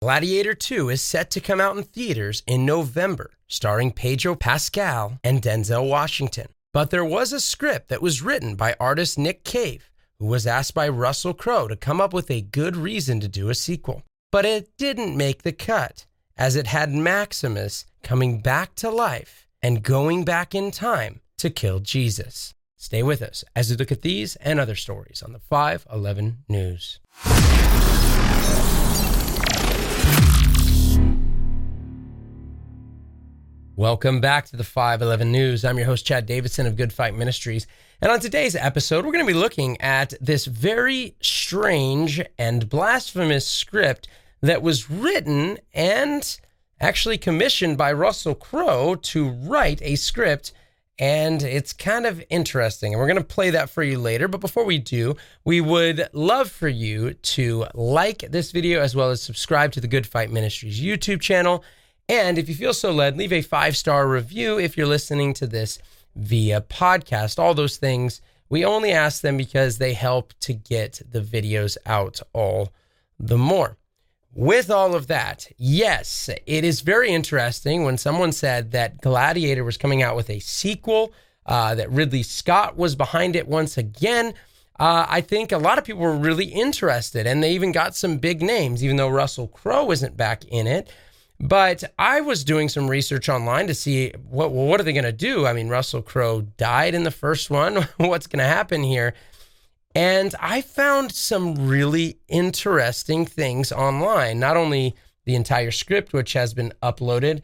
Gladiator 2 is set to come out in theaters in November, starring Pedro Pascal and Denzel Washington. But there was a script that was written by artist Nick Cave, who was asked by Russell Crowe to come up with a good reason to do a sequel. But it didn't make the cut, as it had Maximus coming back to life and going back in time to kill Jesus. Stay with us as we look at these and other stories on the 511 News. Welcome back to the 511 News. I'm your host, Chad Davidson of Good Fight Ministries. And on today's episode, we're going to be looking at this very strange and blasphemous script that was written and actually commissioned by Russell Crowe to write a script. And it's kind of interesting. And we're going to play that for you later. But before we do, we would love for you to like this video as well as subscribe to the Good Fight Ministries YouTube channel. And if you feel so led, leave a 5-star review if you're listening to this via podcast. All those things, we only ask them because they help to get the videos out all the more. With all of that, yes, it is very interesting when someone said that Gladiator was coming out with a sequel, that Ridley Scott was behind it once again. I think a lot of people were really interested, and they even got some big names, even though Russell Crowe isn't back in it. But I was doing some research online to see what are they going to do? I mean, Russell Crowe died in the first one. What's going to happen here? And I found some really interesting things online. Not only the entire script, which has been uploaded,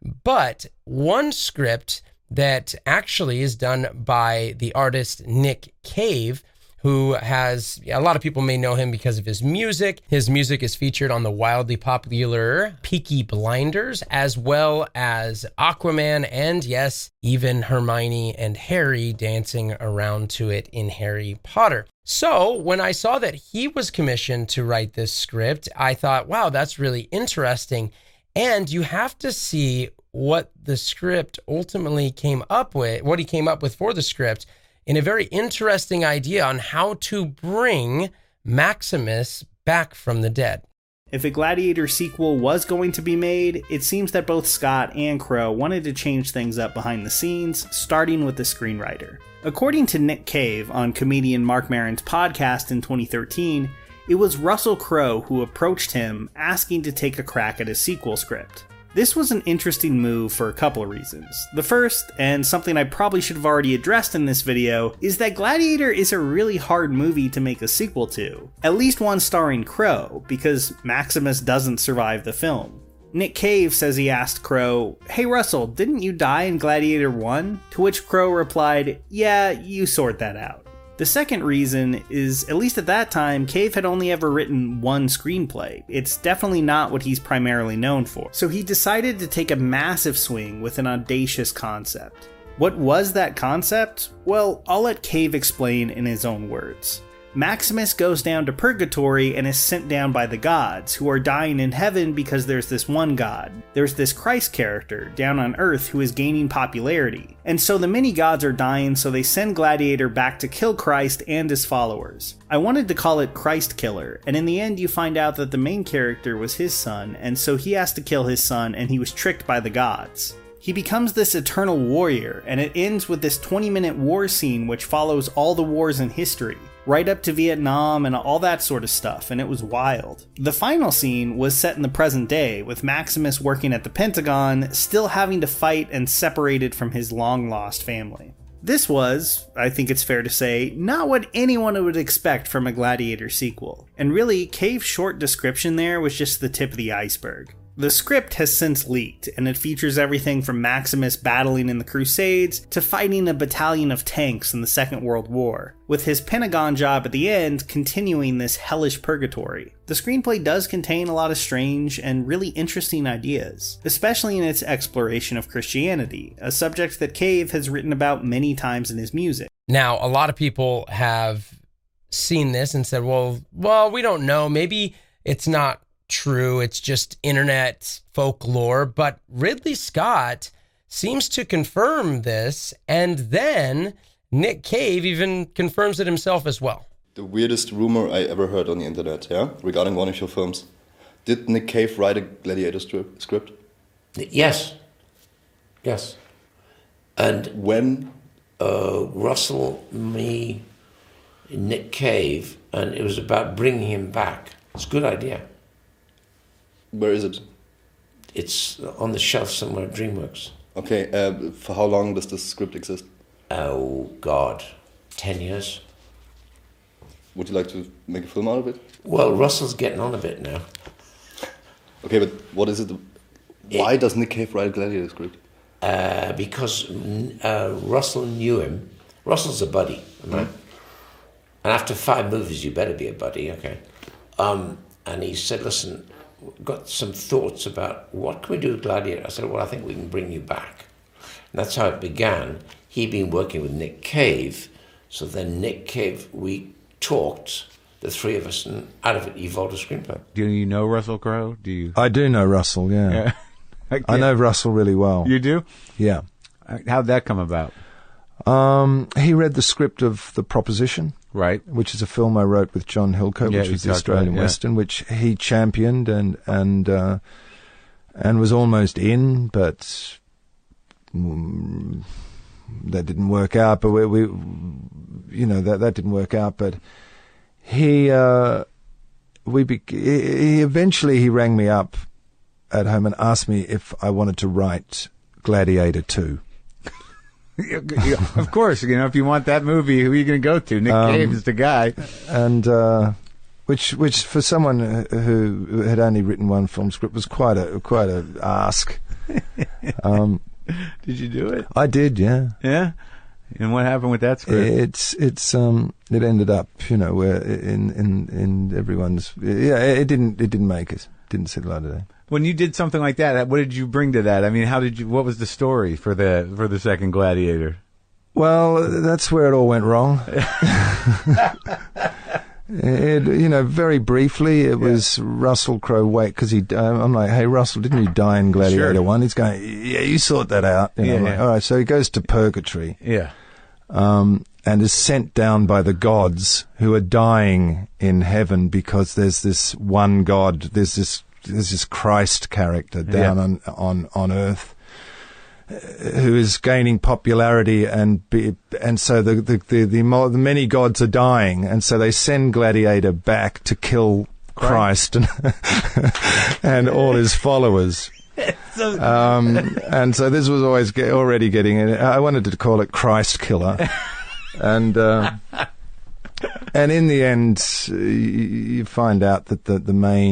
but one script that actually is done by the artist Nick Cave, who has, a lot of people may know him because of his music. His music is featured on the wildly popular Peaky Blinders, as well as Aquaman, and yes, even Hermione and Harry dancing around to it in Harry Potter. So when I saw that he was commissioned to write this script, I thought, wow, that's really interesting. And you have to see what the script ultimately came up with, what he came up with for the script, in a very interesting idea on how to bring Maximus back from the dead. If a Gladiator sequel was going to be made, it seems that both Scott and Crowe wanted to change things up behind the scenes, starting with the screenwriter. According to Nick Cave on comedian Marc Maron's podcast in 2013, it was Russell Crowe who approached him asking to take a crack at his sequel script. This was an interesting move for a couple of reasons. The first, and something I probably should have already addressed in this video, is that Gladiator is a really hard movie to make a sequel to. At least one starring Crowe, because Maximus doesn't survive the film. Nick Cave says he asked Crowe, "Hey Russell, didn't you die in Gladiator 1? To which Crowe replied, "Yeah, you sort that out." The second reason is, at least at that time, Cave had only ever written one screenplay. It's definitely not what he's primarily known for. So he decided to take a massive swing with an audacious concept. What was that concept? Well, I'll let Cave explain in his own words. Maximus goes down to purgatory and is sent down by the gods, who are dying in heaven because there's this one god. There's this Christ character down on Earth who is gaining popularity. And so the many gods are dying, so they send Gladiator back to kill Christ and his followers. I wanted to call it Christ Killer, and in the end you find out that the main character was his son, and so he has to kill his son, and he was tricked by the gods. He becomes this eternal warrior, and it ends with this 20-minute war scene which follows all the wars in history, right up to Vietnam and all that sort of stuff, and it was wild. The final scene was set in the present day, with Maximus working at the Pentagon, still having to fight and separated from his long-lost family. This was, I think it's fair to say, not what anyone would expect from a Gladiator sequel. And really, Cave's short description there was just the tip of the iceberg. The script has since leaked, and it features everything from Maximus battling in the Crusades to fighting a battalion of tanks in the Second World War, with his Pentagon job at the end continuing this hellish purgatory. The screenplay does contain a lot of strange and really interesting ideas, especially in its exploration of Christianity, a subject that Cave has written about many times in his music. Now, a lot of people have seen this and said, well, we don't know, maybe it's not true, it's just internet folklore, but Ridley Scott seems to confirm this, and then Nick Cave even confirms it himself as well. The weirdest rumor I ever heard on the internet, regarding one of your films. Did Nick Cave write a Gladiator script? Yes. And When? Russell, me, Nick Cave, and it was about bringing him back. It's a good idea. Where is it? It's on the shelf somewhere at DreamWorks. Okay, for how long does this script exist? Oh, God. 10 years? Would you like to make a film out of it? Well, Russell's getting on a bit now. Okay, but what is it? Why does Nick Cave write a Gladiator script? Because Russell knew him. Russell's a buddy, right? And after 5 movies, you better be a buddy, okay? And he said, listen, got some thoughts about what can we do with Gladiator? I said, well, I think we can bring you back. And that's how it began. He'd been working with Nick Cave, so then Nick Cave, we talked, the three of us, and out of it evolved a screenplay. Do you know Russell Crowe? Do you? I do know Russell, yeah. I know Russell really well. You do? Yeah. How'd that come about? He read the script of The Proposition, Right. which is a film I wrote with John Hillcoat, Yeah, which you was the talked about it, Australian yeah. Western, which he championed and was almost in, but that didn't work out. But we that didn't work out. But he eventually he rang me up at home and asked me if I wanted to write Gladiator 2. Of course, if you want that movie, who are you going to go to? Nick Cave is the guy. And which for someone who had only written one film script was quite a ask. Did you do it? I did, yeah. Yeah. And what happened with that script? It ended up, where in everyone's, it didn't make it. Didn't see the light of day. When you did something like that, what did you bring to that? I mean, what was the story for the second Gladiator? Well, that's where it all went wrong. Very briefly, it was Russell Crowe. Because I'm like, hey, Russell, didn't you die in Gladiator 1? He's going, yeah, you sort that out. I'm like, all right, so he goes to purgatory. Yeah. And is sent down by the gods who are dying in heaven because there's this one God, there's this Christ character down on earth who is gaining popularity, and so the many gods are dying, and so they send Gladiator back to kill Christ and all his followers. And so this was already getting in. I wanted to call it Christ Killer. And in the end, you find out that the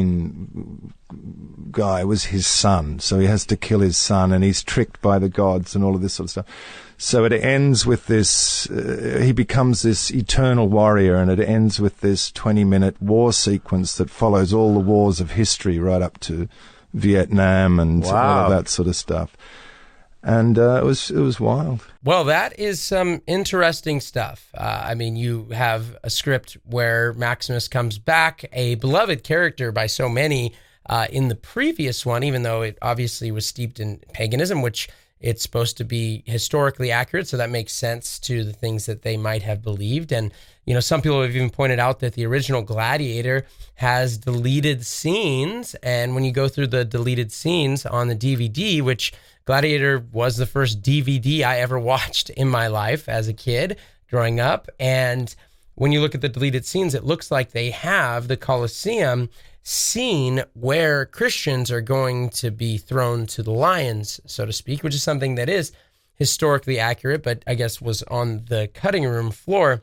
main guy was his son, so he has to kill his son, and he's tricked by the gods and all of this sort of stuff. So it ends with this, he becomes this eternal warrior, and it ends with this 20-minute war sequence that follows all the wars of history right up to Vietnam and all of that sort of stuff. And it was wild. Well, that is some interesting stuff. I mean, you have a script where Maximus comes back, a beloved character by so many in the previous one, even though it obviously was steeped in paganism, which it's supposed to be historically accurate. So that makes sense to the things that they might have believed. And, some people have even pointed out that the original Gladiator has deleted scenes. And when you go through the deleted scenes on the DVD, which Gladiator was the first DVD I ever watched in my life as a kid growing up. And when you look at the deleted scenes, it looks like they have the Colosseum scene where Christians are going to be thrown to the lions, so to speak, which is something that is historically accurate, but I guess was on the cutting room floor.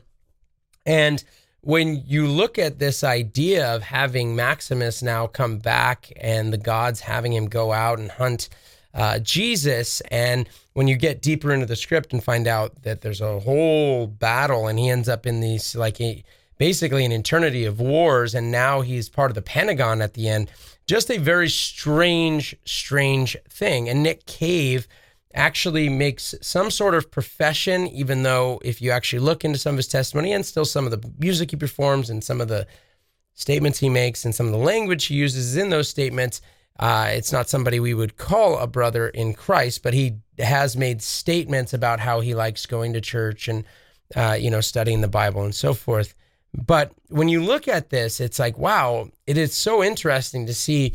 And when you look at this idea of having Maximus now come back and the gods having him go out and hunt Jesus, and when you get deeper into the script and find out that there's a whole battle and he ends up in these basically an eternity of wars, and now he's part of the Pentagon at the end, just a very strange thing. And Nick Cave actually makes some sort of profession, even though if you actually look into some of his testimony and still some of the music he performs and some of the statements he makes and some of the language he uses in those statements, it's not somebody we would call a brother in Christ, but he has made statements about how he likes going to church and, studying the Bible and so forth. But when you look at this, it's like, wow, it is so interesting to see,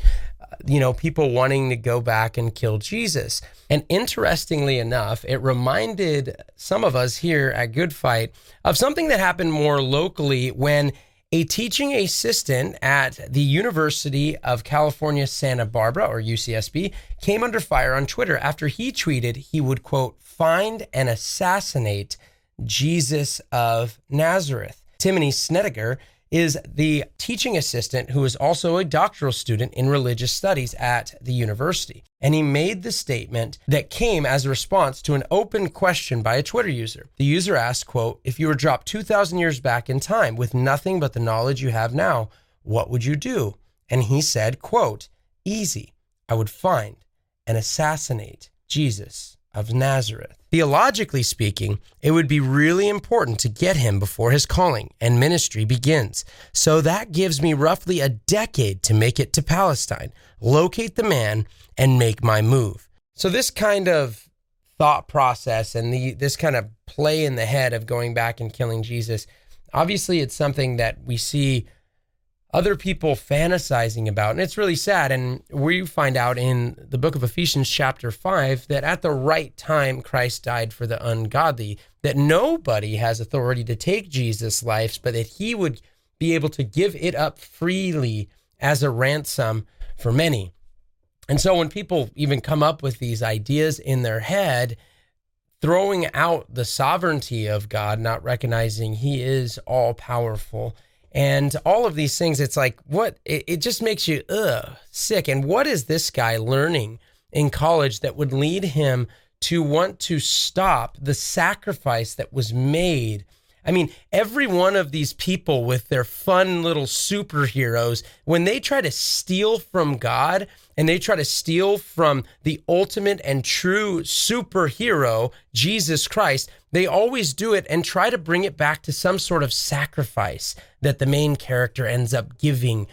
people wanting to go back and kill Jesus. And interestingly enough, it reminded some of us here at Good Fight of something that happened more locally when a teaching assistant at the University of California, Santa Barbara, or UCSB, came under fire on Twitter after he tweeted he would, quote, find and assassinate Jesus of Nazareth. Timothy Snedeker is the teaching assistant who is also a doctoral student in religious studies at the university. And he made the statement that came as a response to an open question by a Twitter user. The user asked, quote, if you were dropped 2,000 years back in time with nothing but the knowledge you have now, what would you do? And he said, quote, easy, I would find and assassinate Jesus of Nazareth. Theologically speaking, it would be really important to get him before his calling and ministry begins. So that gives me roughly a decade to make it to Palestine, locate the man, and make my move. So this kind of thought process and this kind of play in the head of going back and killing Jesus, obviously it's something that we see other people fantasizing about, and it's really sad. And we find out in the book of Ephesians chapter 5 that at the right time Christ died for the ungodly, that nobody has authority to take Jesus' life, but that he would be able to give it up freely as a ransom for many. And so when people even come up with these ideas in their head, throwing out the sovereignty of God, not recognizing he is all powerful, and all of these things, it's like, what? It just makes you sick. And what is this guy learning in college that would lead him to want to stop the sacrifice that was made? I mean, every one of these people with their fun little superheroes, when they try to steal from God and they try to steal from the ultimate and true superhero, Jesus Christ, they always do it and try to bring it back to some sort of sacrifice that the main character ends up giving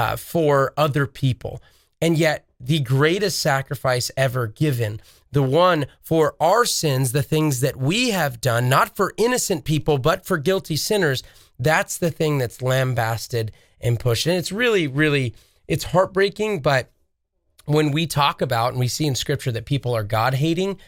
for other people. And yet the greatest sacrifice ever given, the one for our sins, the things that we have done, not for innocent people, but for guilty sinners, that's the thing that's lambasted and pushed. And it's really, really, it's heartbreaking. But when we talk about and we see in scripture that people are God-hating,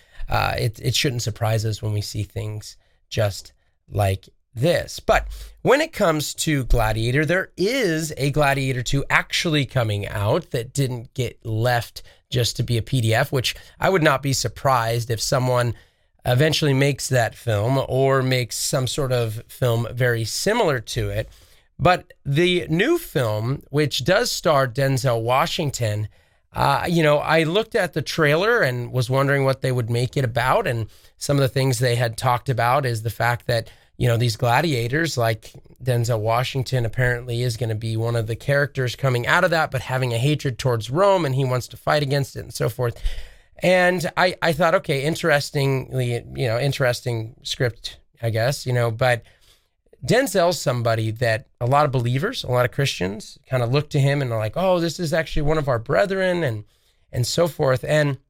it shouldn't surprise us when we see things just like this. But when it comes to Gladiator, there is a Gladiator 2 actually coming out that didn't get left just to be a PDF, which I would not be surprised if someone eventually makes that film or makes some sort of film very similar to it. But the new film, which does star Denzel Washington, I looked at the trailer and was wondering what they would make it about. And some of the things they had talked about is the fact that, these gladiators like Denzel Washington apparently is going to be one of the characters coming out of that, but having a hatred towards Rome, and he wants to fight against it and so forth. And I thought, okay, interesting script, I guess, but Denzel's somebody that a lot of believers, a lot of Christians kind of look to him and are like, oh, this is actually one of our brethren and so forth. And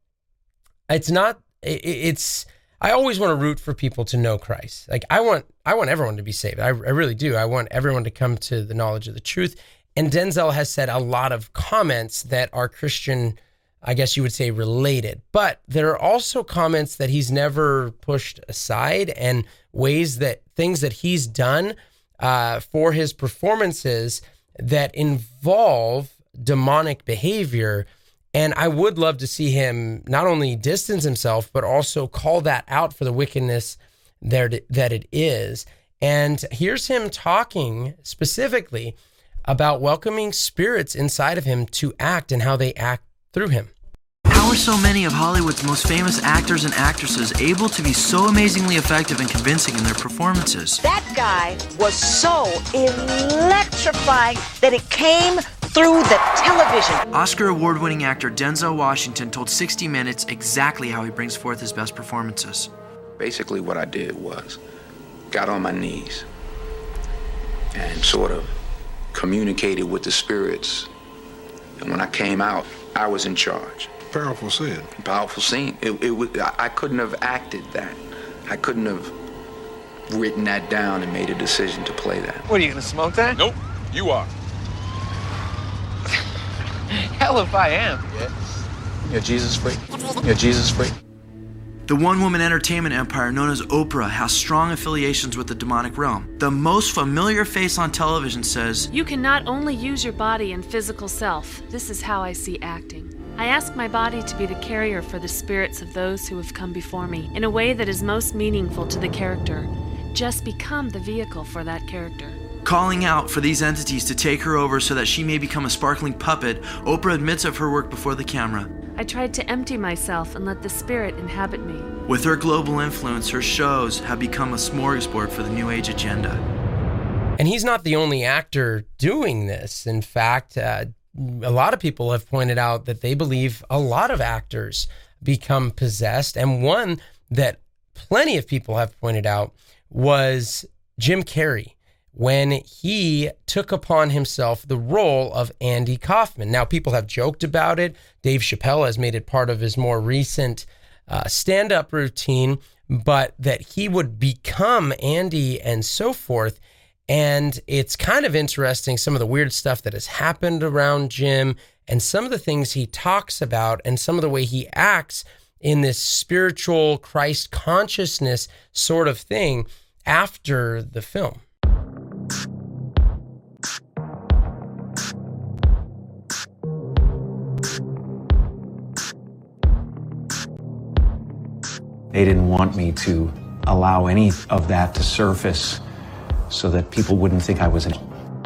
I always want to root for people to know Christ. Like I want everyone to be saved. I really do. I want everyone to come to the knowledge of the truth. And Denzel has said a lot of comments that are Christian, I guess you would say, related. But there are also comments that he's never pushed aside, and things that he's done for his performances that involve demonic behavior. And I would love to see him not only distance himself, but also call that out for the wickedness that it is. And here's him talking specifically about welcoming spirits inside of him to act and how they act through him. How are so many of Hollywood's most famous actors and actresses able to be so amazingly effective and convincing in their performances? That guy was so electrifying that it came through the television. Oscar award-winning actor Denzel Washington told 60 Minutes exactly how he brings forth his best performances. Basically what I did was got on my knees and sort of communicated with the spirits. And when I came out, I was in charge. Powerful scene. Powerful scene. I couldn't have acted that. I couldn't have written that down and made a decision to play that. What, are you gonna smoke that? Nope, you are. Hell if I am. Yeah. You're Jesus freak. You're Jesus freak. The one-woman entertainment empire known as Oprah has strong affiliations with the demonic realm. The most familiar face on television says, "You can not only use your body and physical self. This is how I see acting. I ask my body to be the carrier for the spirits of those who have come before me in a way that is most meaningful to the character. Just become the vehicle for that character." Calling out for these entities to take her over so that she may become a sparkling puppet, Oprah admits of her work before the camera. I tried to empty myself and let the spirit inhabit me. With her global influence, her shows have become a smorgasbord for the New Age agenda. And he's not the only actor doing this. In fact, a lot of people have pointed out that they believe a lot of actors become possessed. And one that plenty of people have pointed out was Jim Carrey, when he took upon himself the role of Andy Kaufman. Now, people have joked about it. Dave Chappelle has made it part of his more recent stand-up routine, but that he would become Andy and so forth. And it's kind of interesting, some of the weird stuff that has happened around Jim and some of the things he talks about and some of the way he acts in this spiritual Christ consciousness sort of thing after the film. They didn't want me to allow any of that to surface so that people wouldn't think I was an...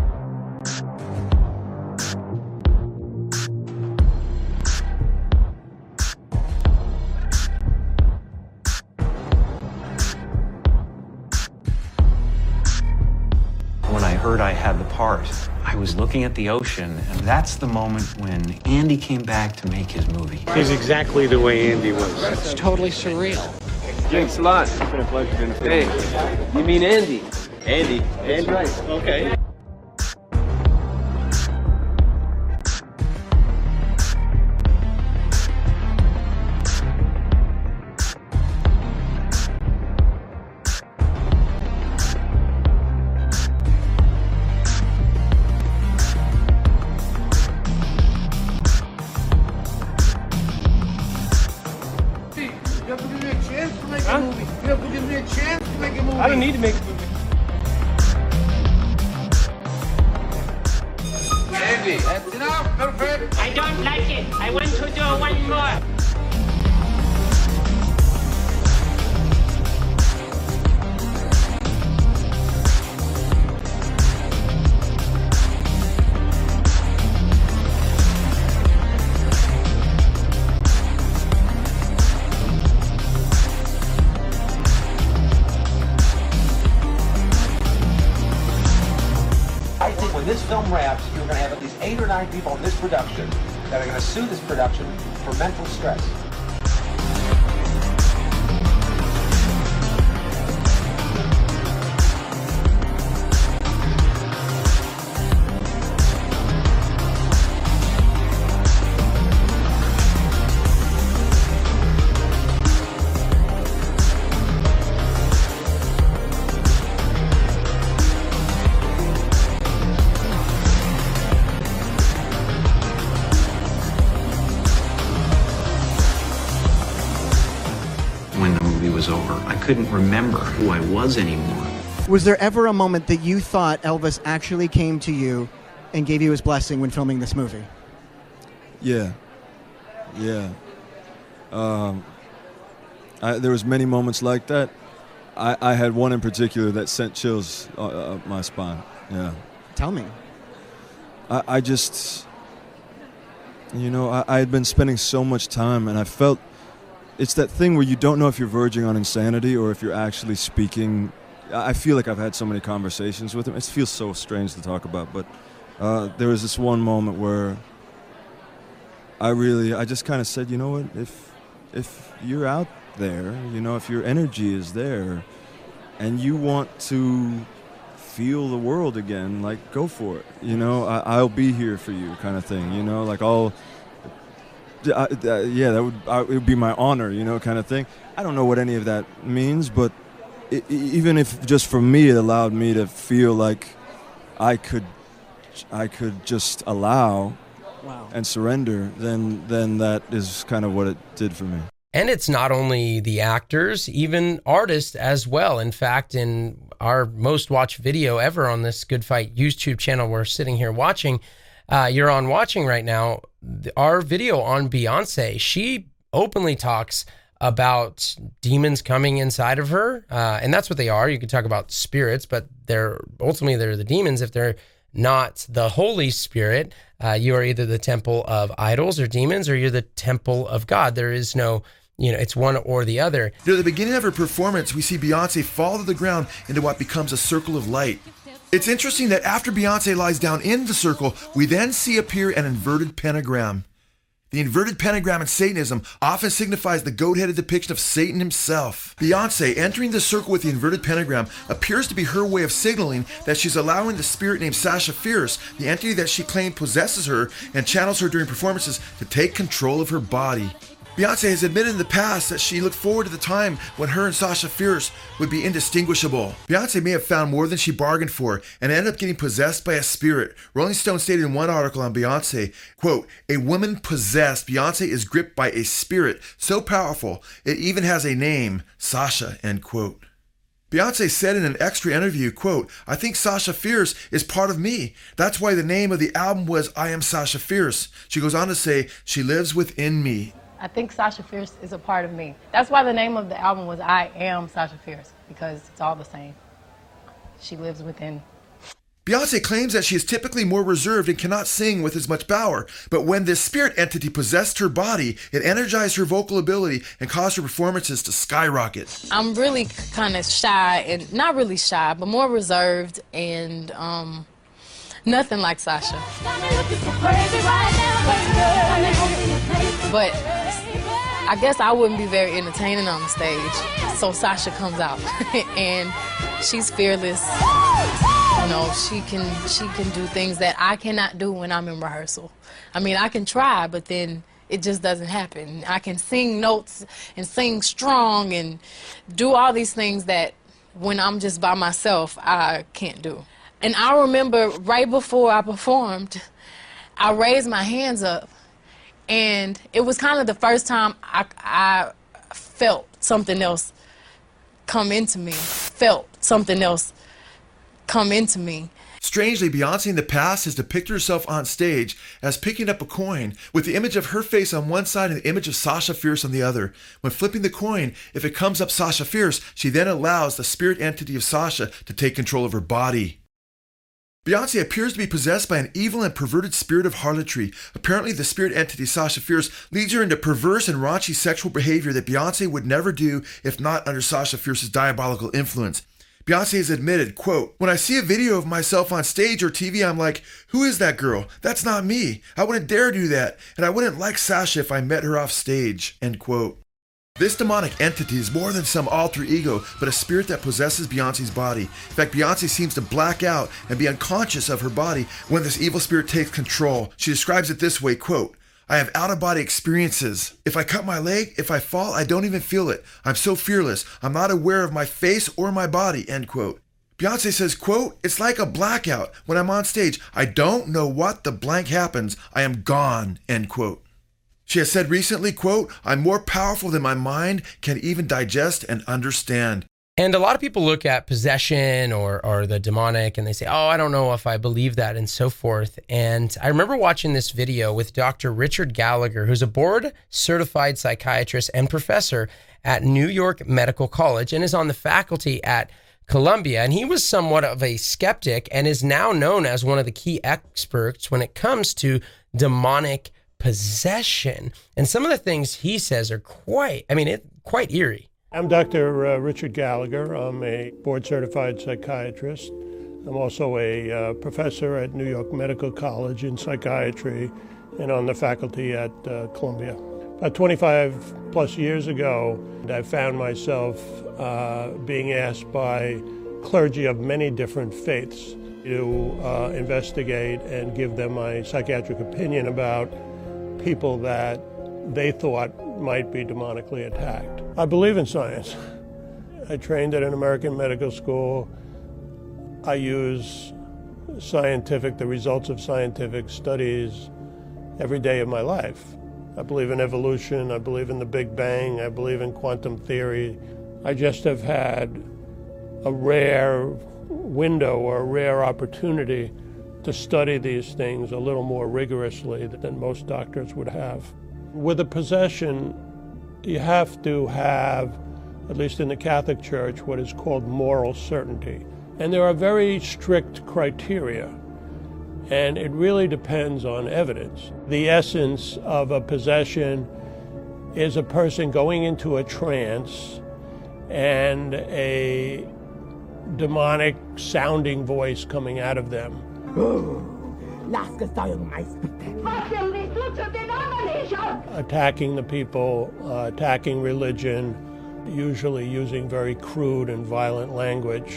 When I heard I had the part, I was looking at the ocean, and that's the moment when Andy came back to make his movie. He's exactly the way Andy was. It's totally surreal. Thanks a lot. It's been a pleasure. Hey, you mean Andy? Andy. Andy. Right. Okay. I don't need to make a movie. Andy, that's enough. Perfect. I don't like it. I want to do one more. When this film wraps, you're going to have at least 8 or 9 people in this production that are going to sue this production for mental stress. Over. I couldn't remember who I was anymore. Was there ever a moment that you thought Elvis actually came to you and gave you his blessing when filming this movie? Yeah. There was many moments like that. I had one in particular that sent chills up my spine. Yeah. Tell me. I just, I had been spending so much time, and I felt it's that thing where you don't know if you're verging on insanity or if you're actually speaking. I feel like I've had so many conversations with him. It feels so strange to talk about, but there was this one moment where I just kind of said, you know what, if you're out there, if your energy is there and you want to feel the world again, like, go for it. I'll be here for you, kind of thing, it would be my honor, kind of thing. I don't know what any of that means, but even if just for me it allowed me to feel like I could just allow and surrender, then that is kind of what it did for me. And it's not only the actors, even artists as well. In fact, in our most watched video ever on this Good Fight YouTube channel we're sitting here watching, you're on watching right now, our video on Beyonce, she openly talks about demons coming inside of her. And that's what they are. You could talk about spirits, but they're the demons. If they're not the Holy Spirit, you are either the temple of idols or demons, or you're the temple of God. There is no, it's one or the other. Near the beginning of her performance, we see Beyonce fall to the ground into what becomes a circle of light. It's interesting that after Beyonce lies down in the circle, we then see appear an inverted pentagram. The inverted pentagram in Satanism often signifies the goat-headed depiction of Satan himself. Beyonce entering the circle with the inverted pentagram appears to be her way of signaling that she's allowing the spirit named Sasha Fierce, the entity that she claimed possesses her and channels her during performances, to take control of her body. Beyonce has admitted in the past that she looked forward to the time when her and Sasha Fierce would be indistinguishable. Beyonce may have found more than she bargained for and ended up getting possessed by a spirit. Rolling Stone stated in one article on Beyonce, quote, "A woman possessed, Beyonce is gripped by a spirit so powerful it even has a name, Sasha," end quote. Beyonce said in an extra interview, quote, "I think Sasha Fierce is part of me. That's why the name of the album was I Am Sasha Fierce." She goes on to say, "She lives within me." I think Sasha Fierce is a part of me. That's why the name of the album was I Am Sasha Fierce, because it's all the same. She lives within. Beyonce claims that she is typically more reserved and cannot sing with as much power, but when this spirit entity possessed her body, it energized her vocal ability and caused her performances to skyrocket. I'm really kind of shy, and not really shy, but more reserved, and nothing like Sasha. But I guess I wouldn't be very entertaining on the stage, so Sasha comes out, and she's fearless. She can do things that I cannot do when I'm in rehearsal. I mean, I can try, but then it just doesn't happen. I can sing notes and sing strong and do all these things that when I'm just by myself, I can't do. And I remember right before I performed, I raised my hands up, and it was kind of the first time I felt something else come into me. Strangely, Beyonce in the past has depicted herself on stage as picking up a coin with the image of her face on one side and the image of Sasha Fierce on the other. When flipping the coin, if it comes up Sasha Fierce, she then allows the spirit entity of Sasha to take control of her body. Beyonce appears to be possessed by an evil and perverted spirit of harlotry. Apparently, the spirit entity Sasha Fierce leads her into perverse and raunchy sexual behavior that Beyonce would never do if not under Sasha Fierce's diabolical influence. Beyonce has admitted, quote, "When I see a video of myself on stage or TV, I'm like, who is that girl? That's not me. I wouldn't dare do that, and I wouldn't like Sasha if I met her off stage," end quote. This demonic entity is more than some alter ego, but a spirit that possesses Beyonce's body. In fact, Beyonce seems to black out and be unconscious of her body when this evil spirit takes control. She describes it this way, quote, "I have out-of-body experiences. If I cut my leg, if I fall, I don't even feel it. I'm so fearless. I'm not aware of my face or my body," end quote. Beyonce says, quote, "It's like a blackout. When I'm on stage, I don't know what the blank happens. I am gone," end quote. She has said recently, quote, "I'm more powerful than my mind can even digest and understand." And a lot of people look at possession or the demonic and they say, oh, I don't know if I believe that and so forth. And I remember watching this video with Dr. Richard Gallagher, who's a board-certified psychiatrist and professor at New York Medical College and is on the faculty at Columbia. And he was somewhat of a skeptic and is now known as one of the key experts when it comes to demonic possession. And some of the things he says are quite eerie. I'm Dr. Richard Gallagher. I'm a board-certified psychiatrist. I'm also a professor at New York Medical College in psychiatry and on the faculty at Columbia. About 25 plus years ago, I found myself being asked by clergy of many different faiths to investigate and give them my psychiatric opinion about people that they thought might be demonically attacked. I believe in science. I trained at an American medical school. I use the results of scientific studies every day of my life. I believe in evolution, I believe in the Big Bang, I believe in quantum theory. I just have had a rare window or a rare opportunity to study these things a little more rigorously than most doctors would have. With a possession, you have to have, at least in the Catholic Church, what is called moral certainty. And there are very strict criteria, and it really depends on evidence. The essence of a possession is a person going into a trance and a demonic sounding voice coming out of them. Attacking the people, attacking religion, usually using very crude and violent language.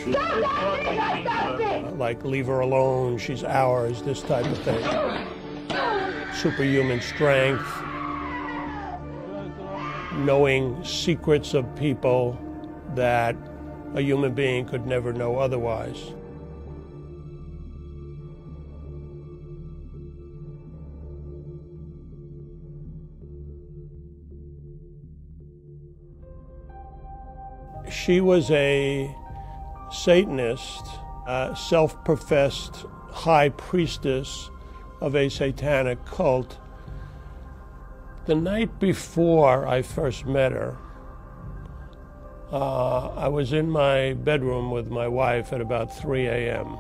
Like, leave her alone, she's ours, this type of thing. Superhuman strength, knowing secrets of people that a human being could never know otherwise. She was a Satanist, a self-professed high priestess of a satanic cult. The night before I first met her, I was in my bedroom with my wife at about 3 a.m.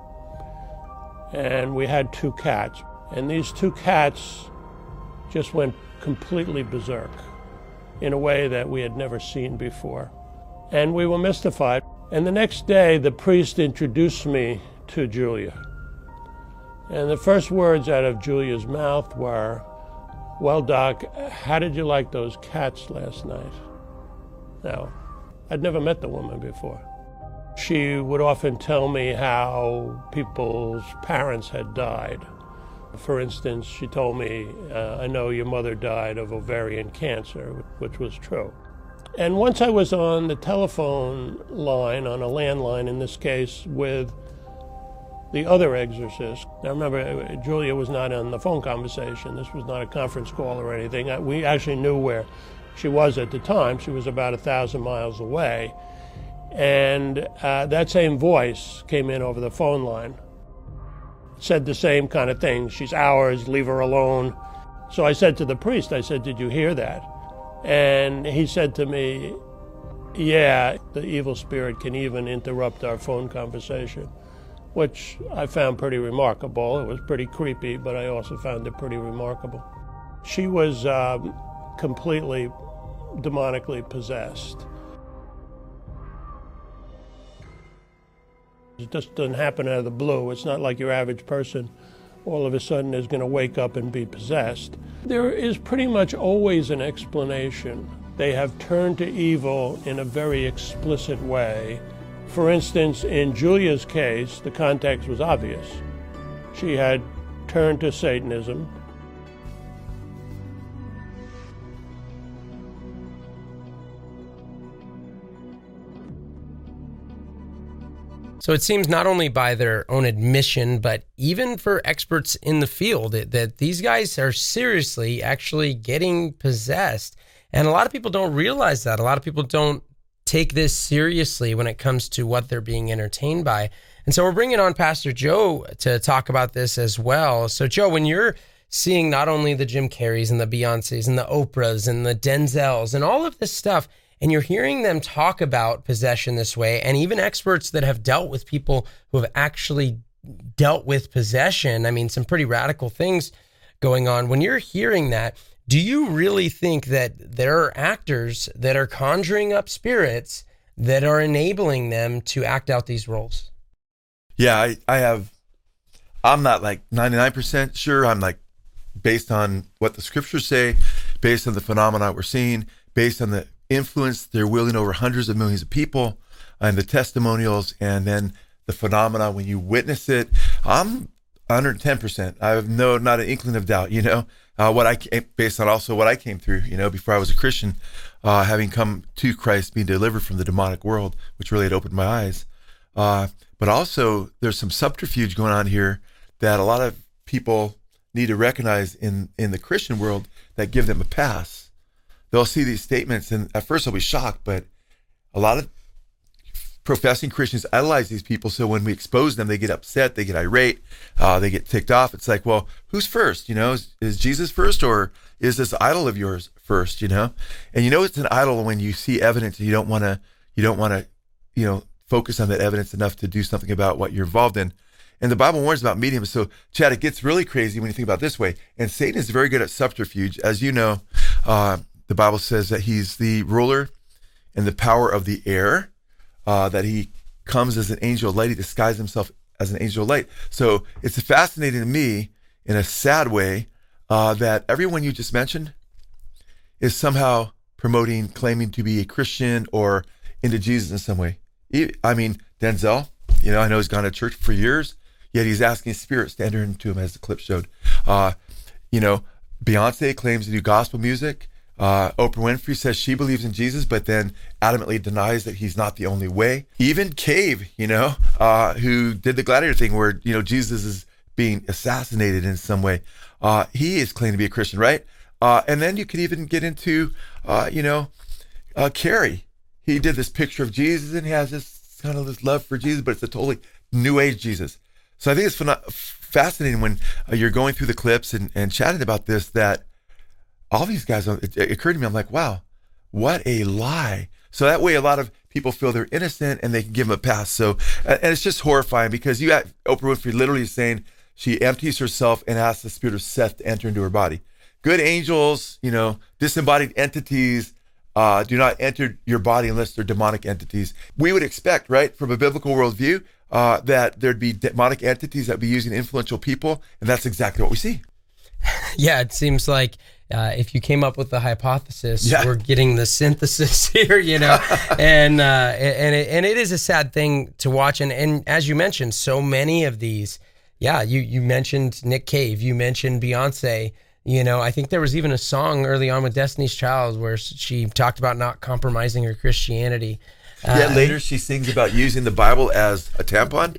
And we had 2 cats. And these 2 cats just went completely berserk in a way that we had never seen before. And we were mystified. And the next day, the priest introduced me to Julia. And the first words out of Julia's mouth were, "Well, Doc, how did you like those cats last night?" Now, I'd never met the woman before. She would often tell me how people's parents had died. For instance, she told me, "I know your mother died of ovarian cancer," which was true. And once I was on the telephone line, on a landline in this case, with the other exorcist. Now remember, Julia was not on the phone conversation. This was not a conference call or anything. We actually knew where she was at the time. She was about 1,000 miles away. And that same voice came in over the phone line. Said the same kind of thing. "She's ours, leave her alone." So I said to the priest, I said, "Did you hear that?" And he said to me, "Yeah, the evil spirit can even interrupt our phone conversation," which I found pretty remarkable. It was pretty creepy, but I also found it pretty remarkable. She was completely demonically possessed. It just doesn't happen out of the blue. It's not like your average person all of a sudden is going to wake up and be possessed. There is pretty much always an explanation. They have turned to evil in a very explicit way. For instance, in Julia's case, the context was obvious. She had turned to Satanism. So it seems not only by their own admission, but even for experts in the field, that these guys are seriously actually getting possessed. And a lot of people don't realize that. A lot of people don't take this seriously when it comes to what they're being entertained by. And so we're bringing on Pastor Joe to talk about this as well. So Joe, when you're seeing not only the Jim Carreys and the Beyoncés and the Oprahs and the Denzels and all of this stuff, and you're hearing them talk about possession this way, and even experts that have dealt with people who have actually dealt with possession, I mean, some pretty radical things going on. When you're hearing that, do you really think that there are actors that are conjuring up spirits that are enabling them to act out these roles? Yeah, I'm not like 99% sure. I'm like, based on what the scriptures say, based on the phenomena we're seeing, based on the influence they're wielding over hundreds of millions of people, and the testimonials, and then the phenomena when you witness it, I'm 110%. I have not an inkling of doubt, based on also what I came through, before I was a Christian, having come to Christ, being delivered from the demonic world, which really had opened my eyes. But also there's some subterfuge going on here that a lot of people need to recognize in the Christian world that give them a pass. They'll see these statements and at first they'll be shocked, but a lot of professing Christians idolize these people. So when we expose them, they get upset, they get irate, they get ticked off. It's like, well, who's first? Is Jesus first, or is this idol of yours first? And it's an idol when you see evidence and you don't want to, focus on that evidence enough to do something about what you're involved in. And the Bible warns about mediums. So, Chad, it gets really crazy when you think about it this way. And Satan is very good at subterfuge. As you know, the Bible says that he's the ruler and the power of the air, that he comes as an angel of light. He disguises himself as an angel of light. So it's fascinating to me in a sad way that everyone you just mentioned is somehow claiming to be a Christian or into Jesus in some way. I mean, Denzel, I know he's gone to church for years, yet he's asking spirits to enter into him, as the clip showed. Beyonce claims to do gospel music. Oprah Winfrey says she believes in Jesus, but then adamantly denies that he's not the only way. Even Cave, who did the gladiator thing where, Jesus is being assassinated in some way. He is claiming to be a Christian, right? And then you could even get into, Carrie. He did this picture of Jesus and he has this kind of this love for Jesus, but it's a totally new age Jesus. So I think it's fascinating when you're going through the clips and chatting about this, that all these guys, it occurred to me, I'm like, wow, what a lie. So that way a lot of people feel they're innocent and they can give them a pass. So, and it's just horrifying because you got Oprah Winfrey literally saying she empties herself and asks the spirit of Seth to enter into her body. Good angels, disembodied entities, do not enter your body unless they're demonic entities. We would expect, right, from a biblical worldview, that there'd be demonic entities that would be using influential people, and that's exactly what we see. Yeah, it seems like if you came up with the hypothesis, we're getting the synthesis here, and it is a sad thing to watch. And as you mentioned, so many of these, you mentioned Nick Cave, you mentioned Beyonce. I think there was even a song early on with Destiny's Child where she talked about not compromising her Christianity. Later she sings about using the Bible as a tampon.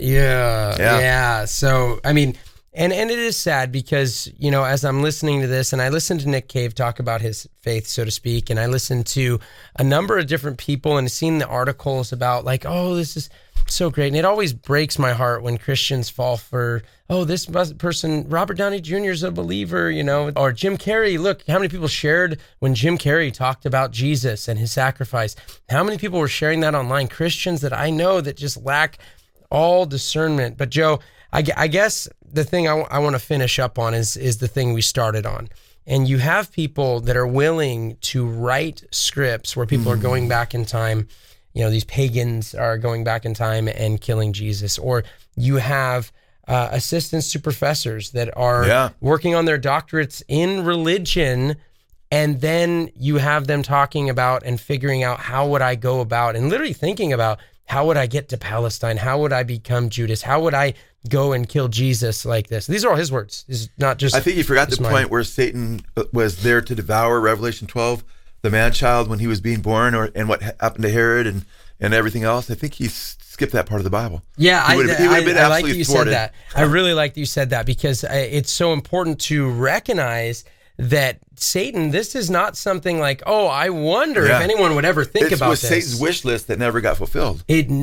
Yeah. So, I mean, and it is sad because, as I'm listening to this, and I listened to Nick Cave talk about his faith, so to speak, and I listened to a number of different people and seen the articles about like, oh, this is so great. And it always breaks my heart when Christians fall for, oh, this person, Robert Downey Jr. is a believer, or Jim Carrey. Look, how many people shared when Jim Carrey talked about Jesus and his sacrifice? How many people were sharing that online? Christians that I know that just lack all discernment. But Joe, I guess the thing I want to finish up on is the thing we started on. And you have people that are willing to write scripts where people are going back in time. These pagans are going back in time and killing Jesus. Or you have assistants to professors that are working on their doctorates in religion. And then you have them talking about and figuring out how would I go about and literally thinking about how would I get to Palestine? How would I become Judas? How would I go and kill Jesus like this? These are all his words. This is not just. I think you forgot the point where Satan was there to devour, Revelation 12, the man-child when he was being born, and what happened to Herod and everything else. I think he skipped that part of the Bible. Yeah, he would have been I like that you thwarted. said that. I really like that you said that because it's so important to recognize that Satan, this is not something like, oh, I wonder if anyone would ever think about this. It was Satan's wish list that never got fulfilled.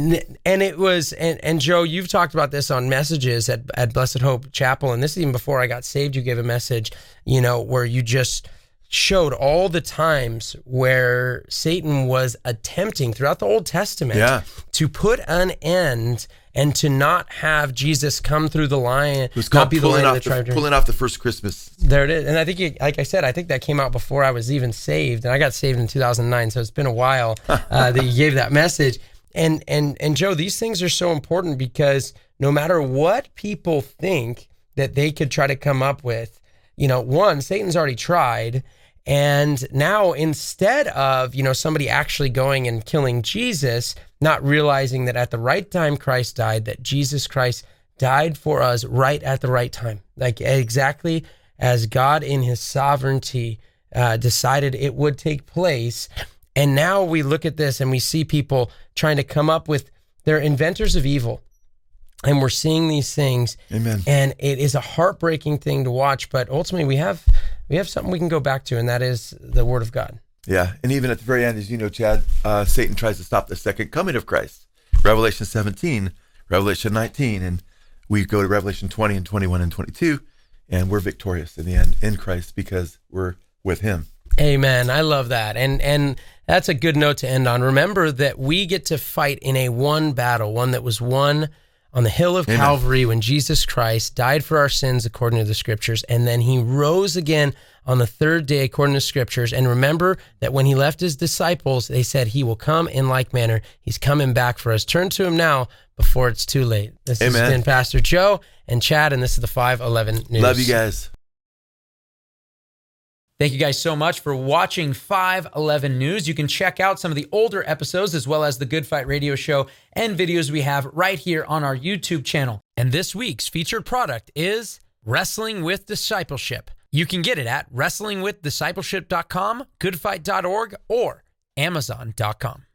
It was, Joe, you've talked about this on messages at Blessed Hope Chapel, and this is even before I got saved. You gave a message, where you just showed all the times where Satan was attempting throughout the Old Testament to put an end and to not have Jesus come through the line, not be the line of the tribe. Pulling off the first Christmas. There it is. And I think, like I said, I think that came out before I was even saved. And I got saved in 2009, so it's been a while that you gave that message. And Joe, these things are so important because no matter what people think that they could try to come up with, one, Satan's already tried. And now instead of, somebody actually going and killing Jesus, not realizing that at the right time Christ died, that Jesus Christ died for us right at the right time, like exactly as God in his sovereignty decided it would take place. And now we look at this and we see people trying to come up with, they're inventors of evil. And we're seeing these things. Amen. And it is a heartbreaking thing to watch, but ultimately we have something we can go back to, and that is the Word of God. Yeah, and even at the very end, as you know, Chad, Satan tries to stop the second coming of Christ. Revelation 17, Revelation 19, and we go to Revelation 20 and 21 and 22, and we're victorious in the end in Christ because we're with him. Amen. I love that. And that's a good note to end on. Remember that we get to fight in a one battle, one that was won on the hill of Calvary when Jesus Christ died for our sins according to the Scriptures, and then he rose again on the third day according to the Scriptures. And remember that when he left his disciples, they said he will come in like manner. He's coming back for us. Turn to him now before it's too late. This has been Pastor Joe and Chad, and this is the 511 News. Love you guys. Thank you guys so much for watching 511 News. You can check out some of the older episodes as well as the Good Fight Radio Show and videos we have right here on our YouTube channel. And this week's featured product is Wrestling with Discipleship. You can get it at wrestlingwithdiscipleship.com, goodfight.org, or amazon.com.